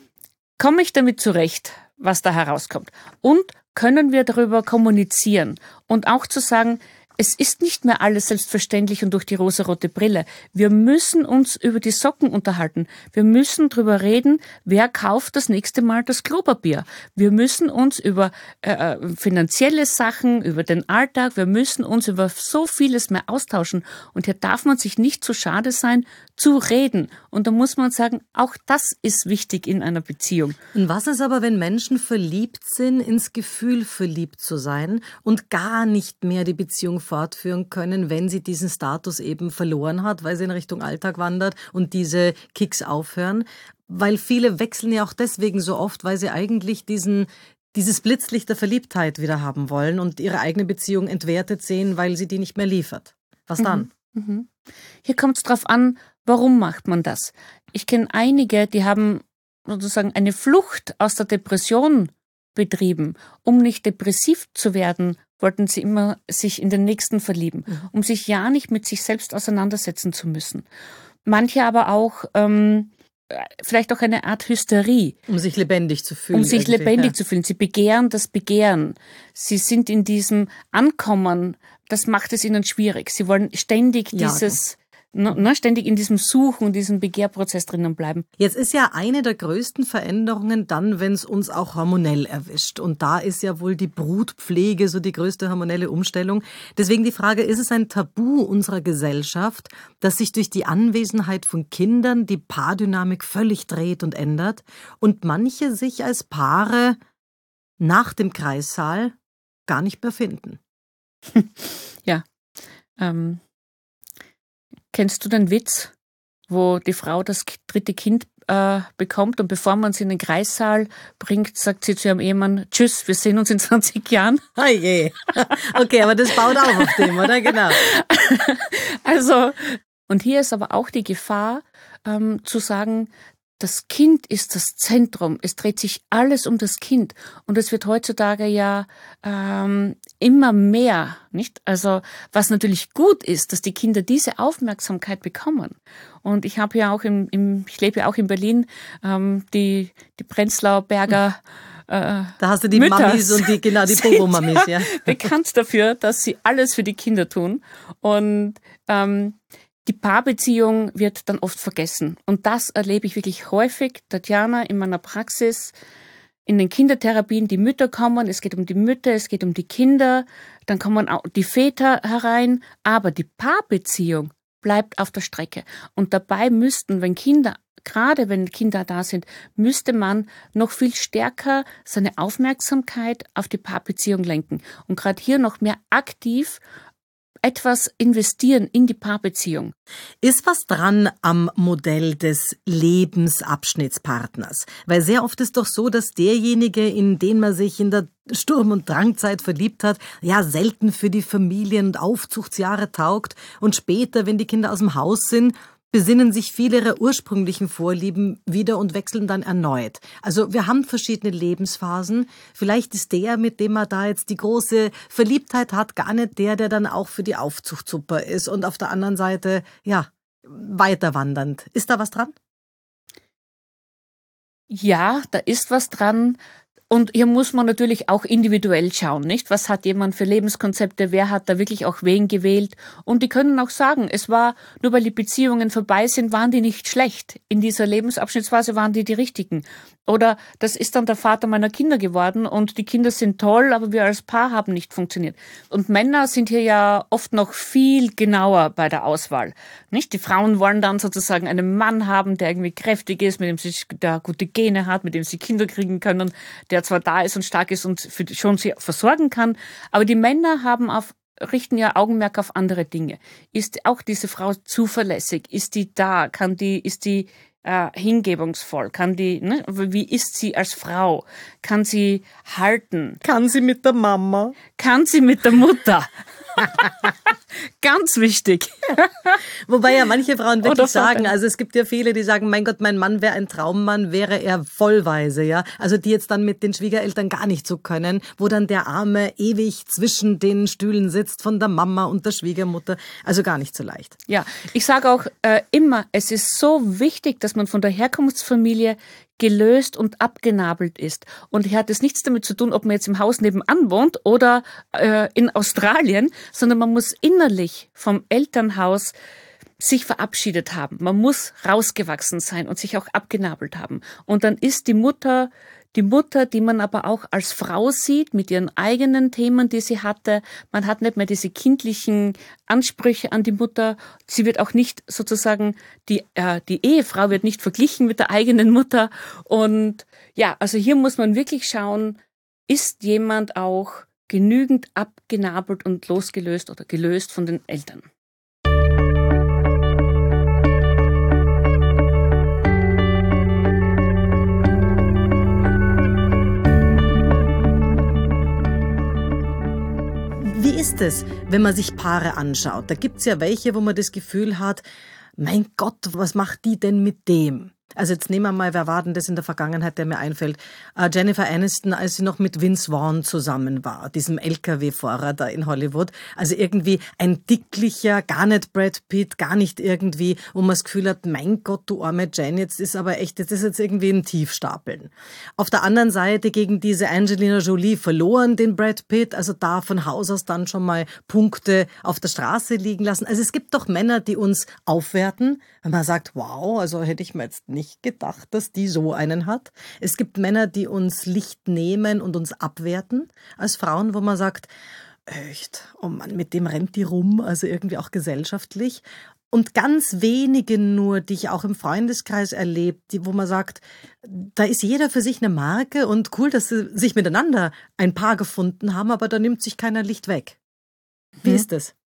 komme ich damit zurecht, was da herauskommt? Und können wir darüber kommunizieren? Und auch zu sagen, es ist nicht mehr alles selbstverständlich und durch die rosarote Brille. Wir müssen uns über die Socken unterhalten. Wir müssen darüber reden, wer kauft das nächste Mal das Klopapier. Wir müssen uns über äh, finanzielle Sachen, über den Alltag, wir müssen uns über so vieles mehr austauschen. Und hier darf man sich nicht zu schade sein, zu reden. Und da muss man sagen, auch das ist wichtig in einer Beziehung. Und was ist aber, wenn Menschen verliebt sind, ins Gefühl verliebt zu sein und gar nicht mehr die Beziehung fortführen können, wenn sie diesen Status eben verloren hat, weil sie in Richtung Alltag wandert und diese Kicks aufhören? Weil viele wechseln ja auch deswegen so oft, weil sie eigentlich diesen dieses Blitzlicht der Verliebtheit wieder haben wollen und ihre eigene Beziehung entwertet sehen, weil sie die nicht mehr liefert. Was dann? Mhm. Mhm. Hier kommt es drauf an, warum macht man das? Ich kenne einige, die haben sozusagen eine Flucht aus der Depression betrieben. Um nicht depressiv zu werden, wollten sie immer sich in den Nächsten verlieben, mhm. um sich ja nicht mit sich selbst auseinandersetzen zu müssen. Manche aber auch ähm, vielleicht auch eine Art Hysterie. Um sich lebendig zu fühlen. Um sich lebendig ja. zu fühlen. Sie begehren das Begehren. Sie sind in diesem Ankommen, das macht es ihnen schwierig. Sie wollen ständig Jagen. dieses... Ne, ständig in diesem Suchen und diesem Begehrprozess drinnen bleiben. Jetzt ist ja eine der größten Veränderungen dann, wenn es uns auch hormonell erwischt. Und da ist ja wohl die Brutpflege so die größte hormonelle Umstellung. Deswegen die Frage, ist es ein Tabu unserer Gesellschaft, dass sich durch die Anwesenheit von Kindern die Paardynamik völlig dreht und ändert und manche sich als Paare nach dem Kreissaal gar nicht mehr finden? Ja, ähm... Kennst du den Witz, wo die Frau das dritte Kind äh, bekommt und bevor man sie in den Kreissaal bringt, sagt sie zu ihrem Ehemann, tschüss, wir sehen uns in zwanzig Jahren? Oh je. Okay, aber das baut auch auf dem, oder? Genau. Also, und hier ist aber auch die Gefahr, ähm, zu sagen, das Kind ist das Zentrum. Es dreht sich alles um das Kind. Und es wird heutzutage ja ähm, immer mehr, nicht? Also was natürlich gut ist, dass die Kinder diese Aufmerksamkeit bekommen. Und ich habe ja auch im, im ich lebe ja auch in Berlin, ähm, die die Prenzlauer Berger äh, da hast du die Mütters Mamis und die genau die Bobo-Mamis, ja. bekannt dafür, dass sie alles für die Kinder tun. Und ähm, die Paarbeziehung wird dann oft vergessen. Und das erlebe ich wirklich häufig, Tatjana, in meiner Praxis, in den Kindertherapien. Die Mütter kommen, es geht um die Mütter, es geht um die Kinder, dann kommen auch die Väter herein. Aber die Paarbeziehung bleibt auf der Strecke. Und dabei müssten, wenn Kinder, gerade wenn Kinder da sind, müsste man noch viel stärker seine Aufmerksamkeit auf die Paarbeziehung lenken. Und gerade hier noch mehr aktiv etwas investieren in die Paarbeziehung. Ist was dran am Modell des Lebensabschnittspartners? Weil sehr oft ist doch so, dass derjenige, in den man sich in der Sturm- und Drangzeit verliebt hat, ja selten für die Familien- und Aufzuchtsjahre taugt und später, wenn die Kinder aus dem Haus sind, besinnen sich viele ihrer ursprünglichen Vorlieben wieder und wechseln dann erneut. Also wir haben verschiedene Lebensphasen. Vielleicht ist der, mit dem man da jetzt die große Verliebtheit hat, gar nicht der, der dann auch für die Aufzucht super ist und auf der anderen Seite, ja, weiter wandernd. Ist da was dran? Ja, da ist was dran. Und hier muss man natürlich auch individuell schauen, nicht? Was hat jemand für Lebenskonzepte? Wer hat da wirklich auch wen gewählt? Und die können auch sagen, es war, nur weil die Beziehungen vorbei sind, waren die nicht schlecht. In dieser Lebensabschnittsphase waren die die richtigen. Oder das ist dann der Vater meiner Kinder geworden und die Kinder sind toll, aber wir als Paar haben nicht funktioniert. Und Männer sind hier ja oft noch viel genauer bei der Auswahl, nicht? Die Frauen wollen dann sozusagen einen Mann haben, der irgendwie kräftig ist, mit dem sie der gute Gene hat, mit dem sie Kinder kriegen können, der zwar da ist und stark ist und für, schon sie versorgen kann, aber die Männer haben auf, richten ihr Augenmerk auf andere Dinge. Ist auch diese Frau zuverlässig? Ist die da? Kann die, ist die äh, hingebungsvoll? Kann die, ne? Wie ist sie als Frau? Kann sie halten? Kann sie mit der Mama? Kann sie mit der Mutter? Ganz wichtig. Wobei ja manche Frauen wirklich sagen, also es gibt ja viele, die sagen, mein Gott, mein Mann wäre ein Traummann, wäre er vollweise, ja. Also die jetzt dann mit den Schwiegereltern gar nicht so können, wo dann der Arme ewig zwischen den Stühlen sitzt von der Mama und der Schwiegermutter. Also gar nicht so leicht. Ja, ich sage auch äh, immer, es ist so wichtig, dass man von der Herkunftsfamilie gelöst und abgenabelt ist. Und hier hat es nichts damit zu tun, ob man jetzt im Haus nebenan wohnt oder äh, in Australien, sondern man muss innerlich vom Elternhaus sich verabschiedet haben. Man muss rausgewachsen sein und sich auch abgenabelt haben. Und dann ist die Mutter die Mutter, die man aber auch als Frau sieht, mit ihren eigenen Themen, die sie hatte. Man hat nicht mehr diese kindlichen Ansprüche an die Mutter. Sie wird auch nicht sozusagen, die, äh, die Ehefrau wird nicht verglichen mit der eigenen Mutter. Und ja, also hier muss man wirklich schauen, ist jemand auch genügend abgenabelt und losgelöst oder gelöst von den Eltern. Wie ist es, wenn man sich Paare anschaut? Da gibt's ja welche, wo man das Gefühl hat, mein Gott, was macht die denn mit dem? Also jetzt nehmen wir mal, wer war denn das in der Vergangenheit, der mir einfällt? Uh, Jennifer Aniston, als sie noch mit Vince Vaughn zusammen war, diesem L K W-Fahrer da in Hollywood. Also irgendwie ein dicklicher, gar nicht Brad Pitt, gar nicht irgendwie, wo man das Gefühl hat, mein Gott, du arme Jen, jetzt ist aber echt, das ist jetzt irgendwie ein Tiefstapeln. Auf der anderen Seite gegen diese Angelina Jolie verloren den Brad Pitt, also da von Haus aus dann schon mal Punkte auf der Straße liegen lassen. Also es gibt doch Männer, die uns aufwerten, wenn man sagt, wow, also hätte ich mir jetzt nicht gedacht, dass die so einen hat. Es gibt Männer, die uns Licht nehmen und uns abwerten als Frauen, wo man sagt, echt, oh Mann, mit dem rennt die rum, also irgendwie auch gesellschaftlich. Und ganz wenige nur, die ich auch im Freundeskreis erlebe, die, wo man sagt, da ist jeder für sich eine Marke und cool, dass sie sich miteinander ein Paar gefunden haben, aber da nimmt sich keiner Licht weg. Wie hm. ist das?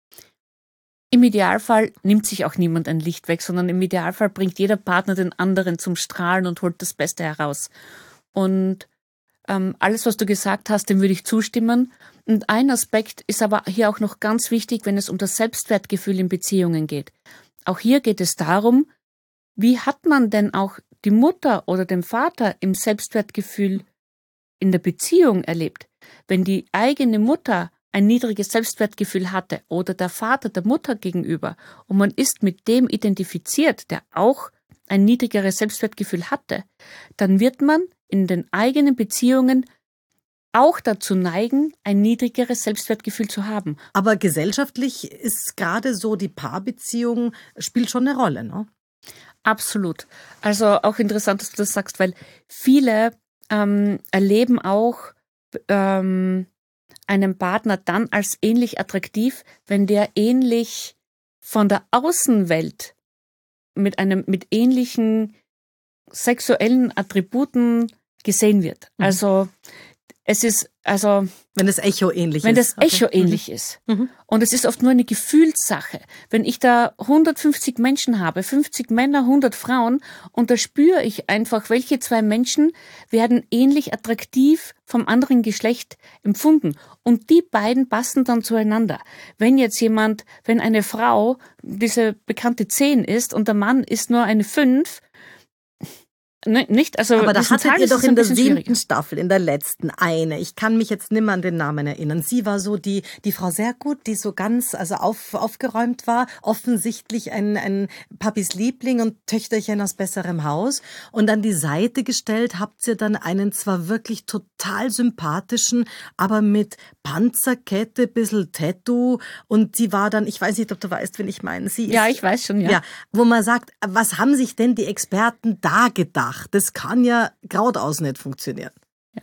Im Idealfall nimmt sich auch niemand ein Licht weg, sondern im Idealfall bringt jeder Partner den anderen zum Strahlen und holt das Beste heraus. Und ähm, alles, was du gesagt hast, dem würde ich zustimmen. Und ein Aspekt ist aber hier auch noch ganz wichtig, wenn es um das Selbstwertgefühl in Beziehungen geht. Auch hier geht es darum, wie hat man denn auch die Mutter oder den Vater im Selbstwertgefühl in der Beziehung erlebt? Wenn die eigene Mutter ein niedriges Selbstwertgefühl hatte oder der Vater der Mutter gegenüber und man ist mit dem identifiziert, der auch ein niedrigeres Selbstwertgefühl hatte, dann wird man in den eigenen Beziehungen auch dazu neigen, ein niedrigeres Selbstwertgefühl zu haben. Aber gesellschaftlich ist gerade so, die Paarbeziehung spielt schon eine Rolle, ne? Absolut. Also auch interessant, dass du das sagst, weil viele ähm, erleben auch ähm, einen Partner dann als ähnlich attraktiv, wenn der ähnlich von der Außenwelt mit einem mit ähnlichen sexuellen Attributen gesehen wird. Mhm. Also es ist also wenn das Echo ähnlich wenn ist. Wenn das Echo okay. ähnlich mhm. ist. Mhm. Und es ist oft nur eine Gefühlssache. Wenn ich da hundertfünfzig Menschen habe, fünfzig Männer, hundert Frauen, und da spüre ich einfach, welche zwei Menschen werden ähnlich attraktiv vom anderen Geschlecht empfunden. Und die beiden passen dann zueinander. Wenn jetzt jemand, wenn eine Frau diese bekannte zehn ist und der Mann ist nur eine fünf, nicht, also aber da hattet ihr doch in der siebten Staffel, in der letzten, eine. Ich kann mich jetzt nicht mehr an den Namen erinnern. Sie war so die die Frau sehr gut, die so ganz also auf, aufgeräumt war, offensichtlich ein, ein Papis Liebling und Töchterchen aus besserem Haus. Und an die Seite gestellt habt ihr dann einen zwar wirklich total sympathischen, aber mit Panzerkette, bisschen Tattoo. Und die war dann, ich weiß nicht, ob du weißt, wen ich meine. Sie ist, ja, ich weiß schon, ja. ja. Wo man sagt, was haben sich denn die Experten da gedacht? Das kann ja geradeaus nicht funktionieren. Ja.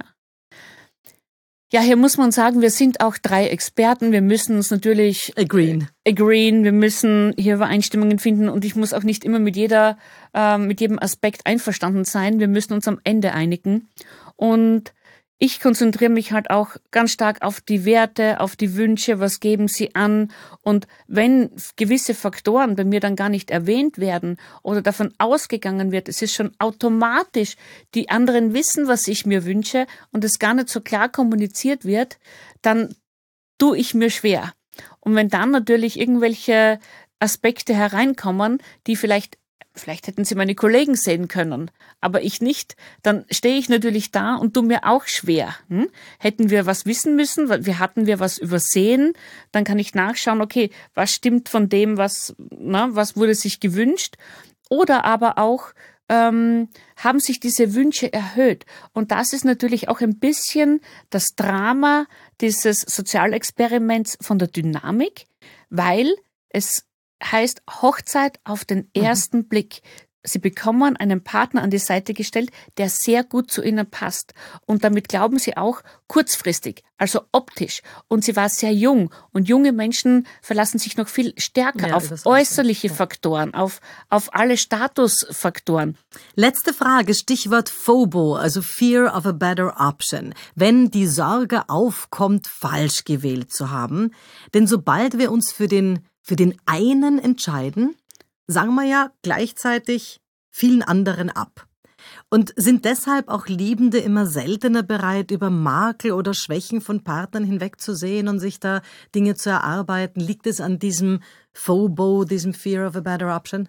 Ja, hier muss man sagen, wir sind auch drei Experten. Wir müssen uns natürlich agreeen. agreeen. Wir müssen hier Übereinstimmungen finden und ich muss auch nicht immer mit jeder, äh, mit jedem Aspekt einverstanden sein. Wir müssen uns am Ende einigen. Und ich konzentriere mich halt auch ganz stark auf die Werte, auf die Wünsche, was geben sie an. Und wenn gewisse Faktoren bei mir dann gar nicht erwähnt werden oder davon ausgegangen wird, es ist schon automatisch, die anderen wissen, was ich mir wünsche und es gar nicht so klar kommuniziert wird, dann tue ich mir schwer. Und wenn dann natürlich irgendwelche Aspekte hereinkommen, die vielleicht Vielleicht hätten Sie meine Kollegen sehen können, aber ich nicht. Dann stehe ich natürlich da und tue mir auch schwer. Hm? Hätten wir was wissen müssen, wir hatten wir was übersehen, dann kann ich nachschauen, okay, was stimmt von dem, was, na, was wurde sich gewünscht? Oder aber auch, ähm, haben sich diese Wünsche erhöht? Und das ist natürlich auch ein bisschen das Drama dieses Sozialexperiments von der Dynamik, weil es heißt Hochzeit auf den ersten mhm. Blick. Sie bekommen einen Partner an die Seite gestellt, der sehr gut zu ihnen passt. Und damit glauben sie auch kurzfristig, also optisch. Und sie war sehr jung. Und junge Menschen verlassen sich noch viel stärker ja, auf äußerliche ja. Faktoren, auf, auf alle Statusfaktoren. Letzte Frage, Stichwort FOBO, also Fear of a Better Option. Wenn die Sorge aufkommt, falsch gewählt zu haben. Denn sobald wir uns für den für den einen entscheiden, sagen wir ja gleichzeitig vielen anderen ab. Und sind deshalb auch Liebende immer seltener bereit, über Makel oder Schwächen von Partnern hinwegzusehen und sich da Dinge zu erarbeiten? Liegt es an diesem FOBO, diesem Fear of a Better Option?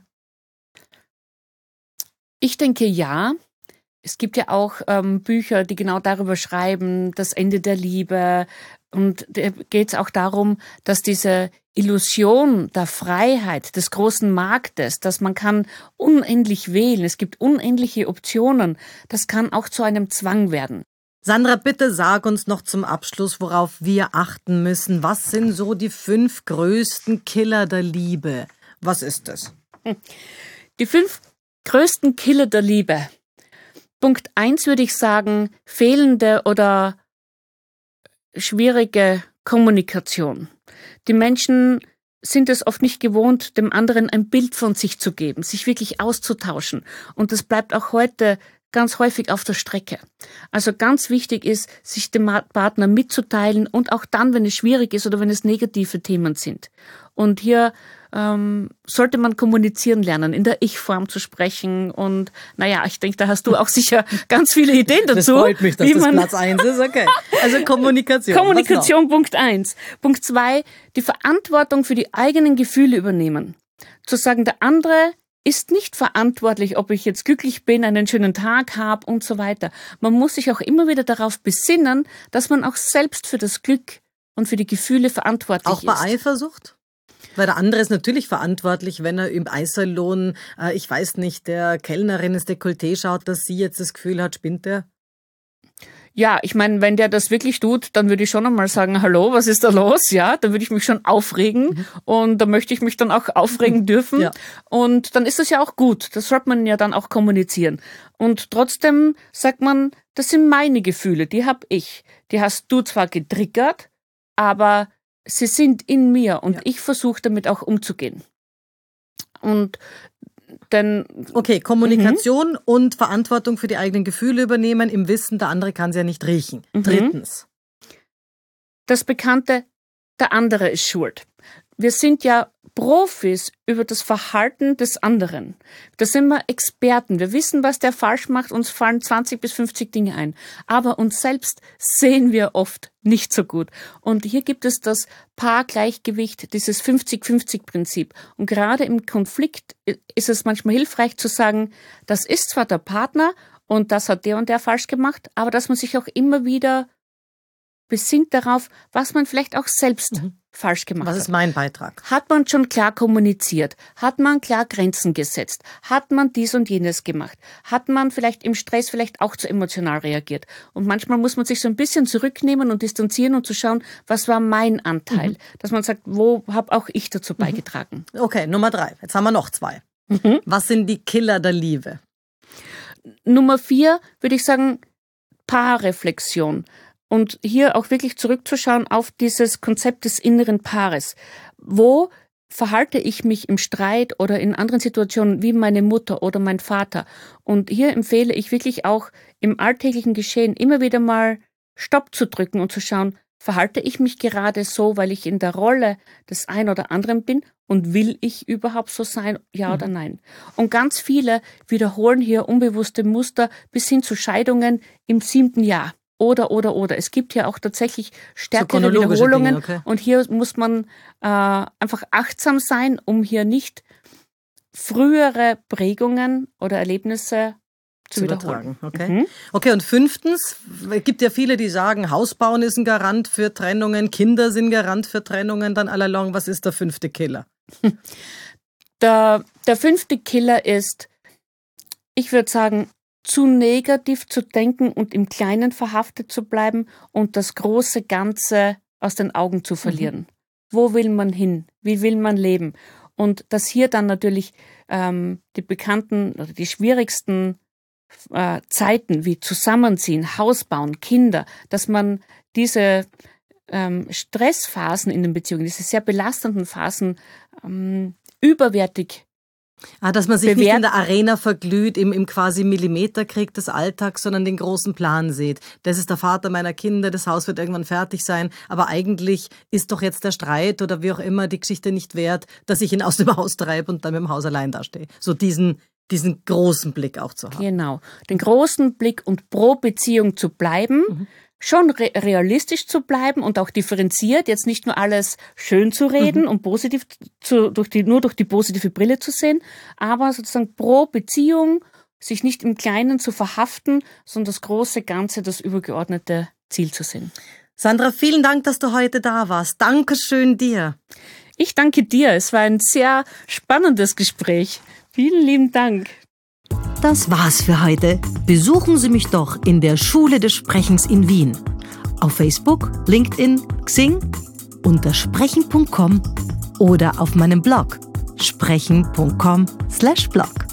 Ich denke ja. Es gibt ja auch ähm, Bücher, die genau darüber schreiben, das Ende der Liebe. Und da geht es auch darum, dass diese Illusion der Freiheit, des großen Marktes, dass man kann unendlich wählen, es gibt unendliche Optionen, das kann auch zu einem Zwang werden. Sandra, bitte sag uns noch zum Abschluss, worauf wir achten müssen. Was sind so die fünf größten Killer der Liebe? Was ist das? Die fünf größten Killer der Liebe. Punkt eins würde ich sagen, fehlende oder schwierige Kommunikation. Die Menschen sind es oft nicht gewohnt, dem anderen ein Bild von sich zu geben, sich wirklich auszutauschen. Und das bleibt auch heute ganz häufig auf der Strecke. Also ganz wichtig ist, sich dem Partner mitzuteilen und auch dann, wenn es schwierig ist oder wenn es negative Themen sind. Und hier ähm, sollte man kommunizieren lernen, in der Ich-Form zu sprechen. Und naja, ich denke, da hast du auch sicher ganz viele Ideen dazu. Das freut mich, dass wie das man Platz eins ist. Okay. Also Kommunikation. Kommunikation, Punkt eins. Punkt zwei, die Verantwortung für die eigenen Gefühle übernehmen. Zu sagen, der andere ist nicht verantwortlich, ob ich jetzt glücklich bin, einen schönen Tag habe und so weiter. Man muss sich auch immer wieder darauf besinnen, dass man auch selbst für das Glück und für die Gefühle verantwortlich ist. Auch bei Eifersucht? Weil der andere ist natürlich verantwortlich, wenn er im Eissalon, äh, ich weiß nicht, der Kellnerin ins Dekolleté schaut, dass sie jetzt das Gefühl hat, spinnt der? Ja, ich meine, wenn der das wirklich tut, dann würde ich schon einmal sagen, hallo, was ist da los? Ja, dann würde ich mich schon aufregen mhm. und da möchte ich mich dann auch aufregen dürfen. Ja. Und dann ist das ja auch gut. Das sollte man ja dann auch kommunizieren. Und trotzdem sagt man, das sind meine Gefühle, die habe ich. Die hast du zwar getriggert, aber sie sind in mir und ja. ich versuche damit auch umzugehen. Und Denn, okay, Kommunikation mhm. und Verantwortung für die eigenen Gefühle übernehmen, im Wissen, der andere kann sie ja nicht riechen. Mhm. Drittens. Das Bekannte, der andere ist schuld. Wir sind ja Profis über das Verhalten des anderen. Da sind wir Experten. Wir wissen, was der falsch macht. Uns fallen zwanzig bis fünfzig Dinge ein. Aber uns selbst sehen wir oft nicht so gut. Und hier gibt es das Paargleichgewicht, dieses fünfzig fünfzig Prinzip. Und gerade im Konflikt ist es manchmal hilfreich zu sagen, das ist zwar der Partner und das hat der und der falsch gemacht, aber dass man sich auch immer wieder besinnt darauf, was man vielleicht auch selbst mhm. falsch gemacht hat. Was ist mein Beitrag? Hat man schon klar kommuniziert? Hat man klar Grenzen gesetzt? Hat man dies und jenes gemacht? Hat man vielleicht im Stress vielleicht auch zu emotional reagiert? Und manchmal muss man sich so ein bisschen zurücknehmen und distanzieren und zu schauen, was war mein Anteil? Mhm. Dass man sagt, wo habe auch ich dazu beigetragen? Okay, Nummer drei. Jetzt haben wir noch zwei. Mhm. Was sind die Killer der Liebe? Nummer vier würde ich sagen, Paarreflexion. Und hier auch wirklich zurückzuschauen auf dieses Konzept des inneren Paares. Wo verhalte ich mich im Streit oder in anderen Situationen wie meine Mutter oder mein Vater? Und hier empfehle ich wirklich auch im alltäglichen Geschehen immer wieder mal Stopp zu drücken und zu schauen, verhalte ich mich gerade so, weil ich in der Rolle des einen oder anderen bin und will ich überhaupt so sein, ja oder nein? Und ganz viele wiederholen hier unbewusste Muster bis hin zu Scheidungen im siebten Jahr. oder, oder, oder. Es gibt ja auch tatsächlich stärkere so Wiederholungen. Dinge, okay. Und hier muss man äh, einfach achtsam sein, um hier nicht frühere Prägungen oder Erlebnisse zu, zu übertragen. Okay. Mhm. Okay, und fünftens, es gibt ja viele, die sagen, Hausbauen ist ein Garant für Trennungen, Kinder sind Garant für Trennungen, dann allalong, was ist der fünfte Killer? Der, der fünfte Killer ist, ich würde sagen, zu negativ zu denken und im Kleinen verhaftet zu bleiben und das große Ganze aus den Augen zu verlieren. Mhm. Wo will man hin? Wie will man leben? Und dass hier dann natürlich ähm, die bekannten oder die schwierigsten äh, Zeiten wie Zusammenziehen, Haus bauen, Kinder, dass man diese ähm, Stressphasen in den Beziehungen, diese sehr belastenden Phasen ähm, überwertig Ah, dass man sich bewährt. Nicht in der Arena verglüht, im, im quasi Millimeterkrieg des Alltags, sondern den großen Plan sieht. Das ist der Vater meiner Kinder, das Haus wird irgendwann fertig sein, aber eigentlich ist doch jetzt der Streit oder wie auch immer die Geschichte nicht wert, dass ich ihn aus dem Haus treibe und dann mit dem Haus allein dastehe. So diesen, diesen großen Blick auch zu haben. Genau, den großen Blick und pro Beziehung zu bleiben, mhm. schon re- realistisch zu bleiben und auch differenziert, jetzt nicht nur alles schön zu reden mhm. und positiv zu, durch die, nur durch die positive Brille zu sehen, aber sozusagen pro Beziehung sich nicht im Kleinen zu verhaften, sondern das große Ganze, das übergeordnete Ziel zu sehen. Sandra, vielen Dank, dass du heute da warst. Dankeschön dir. Ich danke dir. Es war ein sehr spannendes Gespräch. Vielen lieben Dank. Das war's für heute. Besuchen Sie mich doch in der Schule des Sprechens in Wien. Auf Facebook, LinkedIn, Xing, unter sprechen punkt com oder auf meinem Blog sprechen punkt com slash blog.